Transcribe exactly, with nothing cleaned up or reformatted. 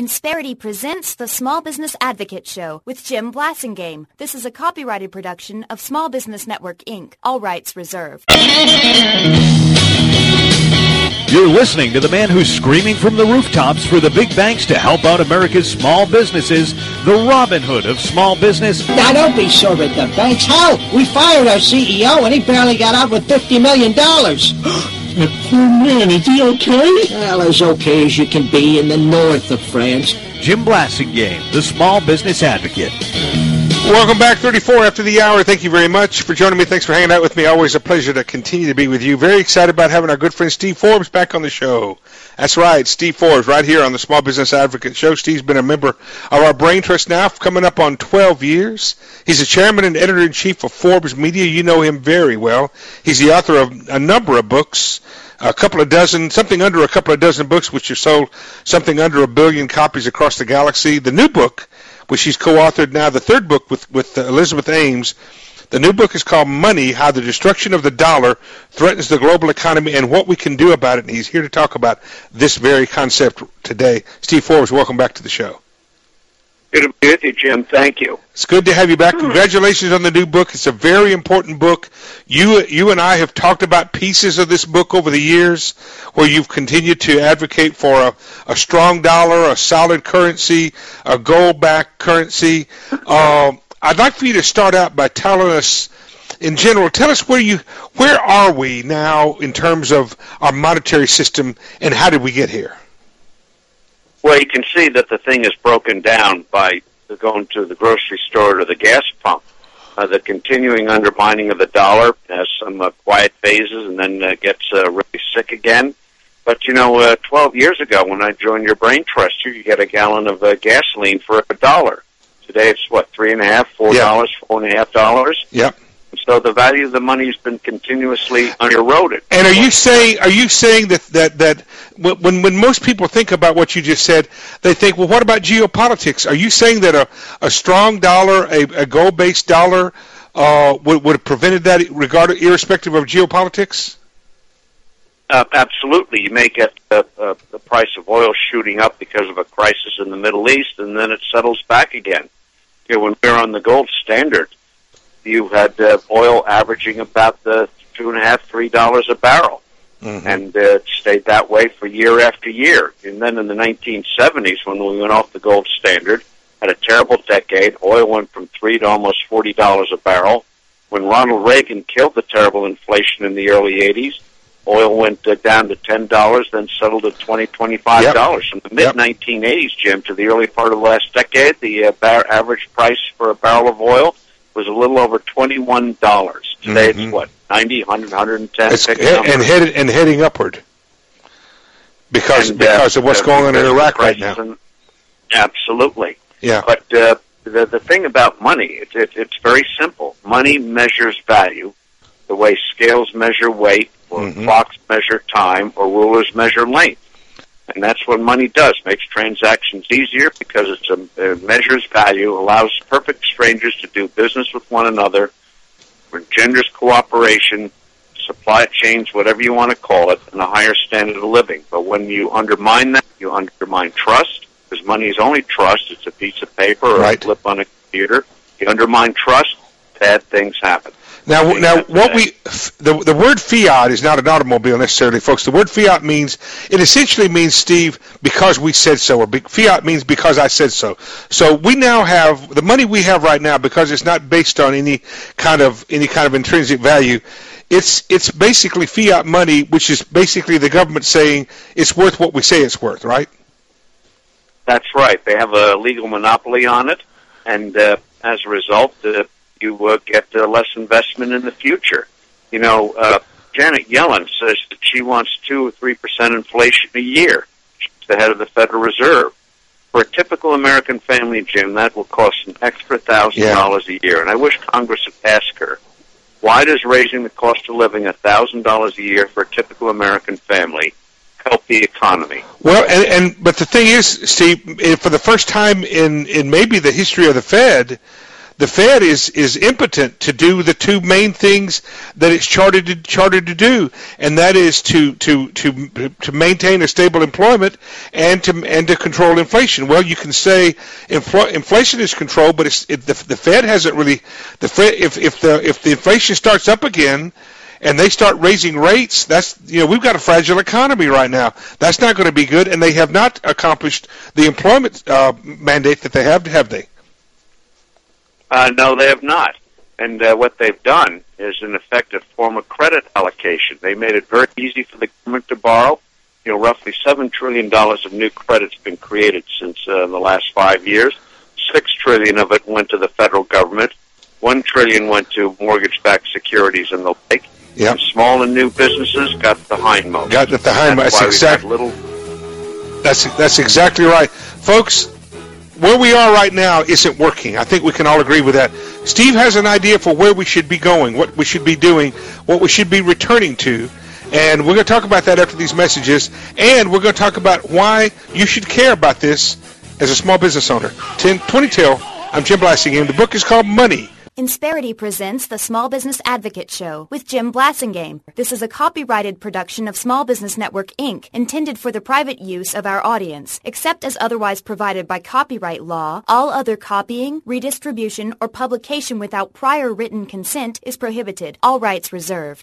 Insperity presents the Small Business Advocate Show with Jim Blasingame. This is a copyrighted production of Small Business Network, Incorporated. All rights reserved. You're listening to the man who's screaming from the rooftops for the big banks to help out America's small businesses, the Robin Hood of small business. Now, don't be sore at the banks. Hell, we fired our C E O and he barely got out with fifty million dollars. That poor man, is he okay? Well, as okay as you can be in the north of France. Jim Blasingame, the Small Business Advocate. Welcome back, thirty-four after the hour. Thank you very much for joining me. Thanks for hanging out with me. Always a pleasure to continue to be with you. Very excited about having our good friend Steve Forbes back on the show. That's right, Steve Forbes, right here on the Small Business Advocate Show. Steve's been a member of our Brain Trust now, coming up on twelve years. He's the chairman and editor-in-chief of Forbes Media. You know him very well. He's the author of a number of books, a couple of dozen, something under a couple of dozen books, which have sold something under a billion copies across the galaxy. The new book, which he's co-authored now, the third book with, with uh, Elizabeth Ames. The new book is called Money, How the Destruction of the Dollar Threatens the Global Economy and What We Can Do About It. And he's here to talk about this very concept today. Steve Forbes, welcome back to the show. Good to be with you, Jim. Thank you. It's good to have you back. Congratulations on the new book. It's a very important book. You you and I have talked about pieces of this book over the years where you've continued to advocate for a, a strong dollar, a solid currency, a gold-backed currency. Um, I'd like for you to start out by telling us, in general, tell us where you where are we now in terms of our monetary system and how did we get here? Well, you can see that the thing is broken down by going to the grocery store or the gas pump. Uh, the continuing undermining of the dollar has some uh, quiet phases and then uh, gets uh, really sick again. But, you know, uh, twelve years ago when I joined your Brain Trust, you could get a gallon of uh, gasoline for a dollar. Today it's, what, three and a half, four dollars, yeah. four and a half dollars? Yep. So the value of the money has been continuously eroded. And are you saying are you saying that, that, that when when most people think about what you just said, they think, well, what about geopolitics? Are you saying that a, a strong dollar, a, a gold-based dollar, uh, would, would have prevented that, regardless, irrespective of geopolitics? Uh, absolutely. You may get uh, uh, the price of oil shooting up because of a crisis in the Middle East, and then it settles back again. You know, when we're on the gold standard, you had uh, oil averaging about the two and a half, three dollars a barrel, mm-hmm. and uh, it stayed that way for year after year. And then in the nineteen seventies, when we went off the gold standard, had a terrible decade. Oil went from three to almost forty dollars a barrel. When Ronald Reagan killed the terrible inflation in the early eighties, oil went uh, down to ten dollars, then settled at twenty, twenty-five dollars. Yep. From the mid nineteen eighties, Jim, to the early part of the last decade, the uh, bar- average price for a barrel of oil was a little over twenty-one dollars. Today mm-hmm. it's what, ninety, one hundred, one hundred ten? It's, and, and, headed, and heading upward because and, because uh, of what's uh, going on in Iraq right now. And, absolutely. Yeah. But uh, the, the thing about money, it, it, it's very simple. Money measures value the way scales measure weight, or mm-hmm. clocks measure time, or rulers measure length. And that's what money does. Makes transactions easier because it's a, it measures value, allows perfect strangers to do business with one another, engenders cooperation, supply chains, whatever you want to call it, and a higher standard of living. But when you undermine that, you undermine trust, because money is only trust. It's a piece of paper or right. a flip on a computer. You undermine trust, bad things happen. Now, now, what we the the word fiat is not an automobile necessarily, folks. The word fiat means it essentially means, Steve, because we said so, or be, fiat means because I said so. So we now have the money we have right now, because it's not based on any kind of any kind of intrinsic value. It's it's basically fiat money, which is basically the government saying it's worth what we say it's worth, right? That's right. They have a legal monopoly on it, and uh, as a result, uh, you uh, get uh, less investment in the future. You know, uh, Janet Yellen says that she wants two or three percent inflation a year. She's the head of the Federal Reserve. For a typical American family, Jim, that will cost an extra thousand yeah. dollars a year. And I wish Congress would ask her, why does raising the cost of living a thousand dollars a year for a typical American family help the economy? Well, and, and but the thing is, Steve, for the first time in in maybe the history of the Fed, the Fed is, is impotent to do the two main things that it's chartered to, chartered to do, and that is to, to, to, to maintain a stable employment and to and to control inflation. Well, you can say infl- inflation is controlled, but it's, it, the, the Fed hasn't really. The Fed, if if the if the inflation starts up again, and they start raising rates, that's, you know, we've got a fragile economy right now. That's not going to be good, and they have not accomplished the employment uh, mandate that they have, have they? Uh, no, they have not. And uh, what they've done is, in effect, a form of credit allocation. They made it very easy for the government to borrow. You know, roughly seven trillion dollars of new credit's been created since uh, the last five years. six trillion dollars of it went to the federal government. one trillion dollars went to mortgage-backed securities and the like. Yep. And small and new businesses got the hindmost. Got the hindmost. That's, that's exactly. Little... That's that's exactly right, folks. Where we are right now isn't working. I think we can all agree with that. Steve has an idea for where we should be going, what we should be doing, what we should be returning to, and we're going to talk about that after these messages. And we're going to talk about why you should care about this as a small business owner. ten twenty till. I'm Jim Blasingame. The book is called Money. Insperity presents the Small Business Advocate Show with Jim Blasingame. This is a copyrighted production of Small Business Network, Incorporated, intended for the private use of our audience. Except as otherwise provided by copyright law, all other copying, redistribution, or publication without prior written consent is prohibited. All rights reserved.